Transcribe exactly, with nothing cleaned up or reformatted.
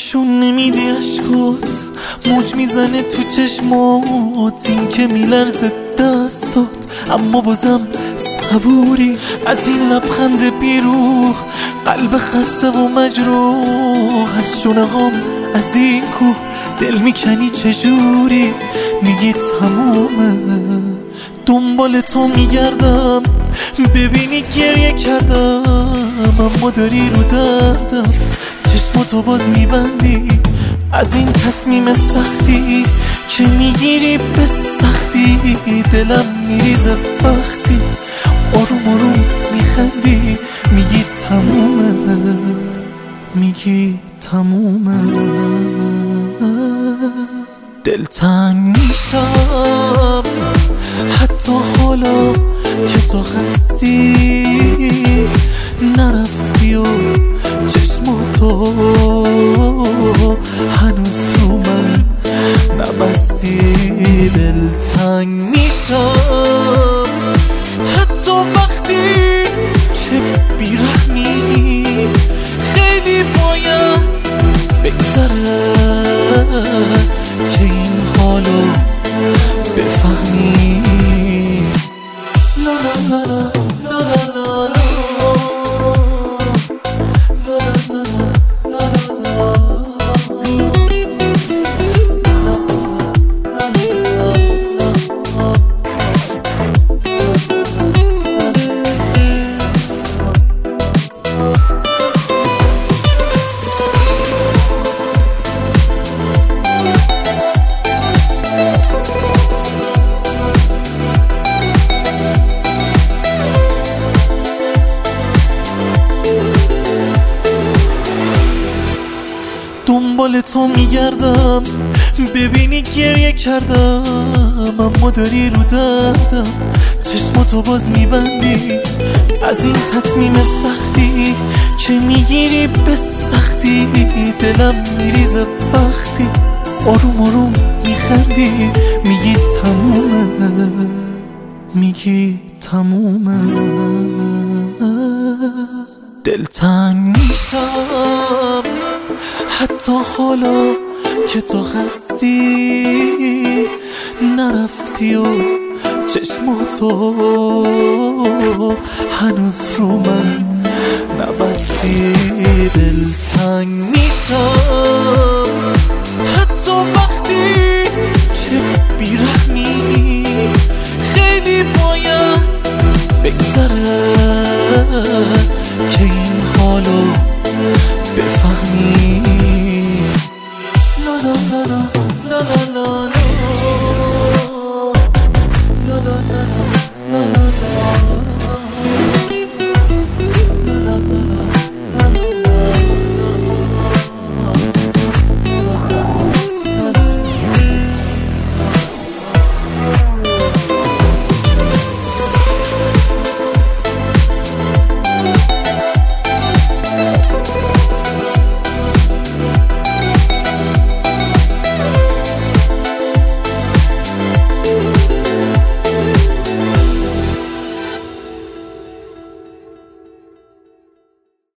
نشون نمیدی عشقات، موج میزنه تو چشمات، این که میلرزه دستات، اما بازم صبوری. از این لبخند بیروح، قلب خسته و مجروح، از شونه هام از این کوه دل میکنی چجوری؟ میگی تمومه، دنبال تو میگردم ببینی گریه کردم، اما داری رو دردم چشماتو باز میبندی. از این تصمیم سختی که میگیری به سختی، دلم میریزه وقتی آروم آروم میخندی. میگی تمومه، میگی تمومه. دلتنگ میشم حتی حالا که تو خستی، نرفتی و چشماتو هنوز رو من نبستی. دلتنگ میشم حتی وقتی که بیرحمی، خیلی باید بگذره که این حالو بفهمی. لا لا لا لا لا لا دنبال تو میگردم ببینی گریه کردم، اما داری رو دردم چشماتو باز میبندی. از این تصمیم سختی که میگیری به سختی، دلم میریزه وقتی آروم آروم میخندی. میگی تمومه، میگی تمومه. دلتنگ میشم حتی حالا که تو خستی، نرفتی و چشماتو هنوز رو من نبستی. دلتنگ میشم حتی وقتی که بیرحمی، خیلی باید بگذره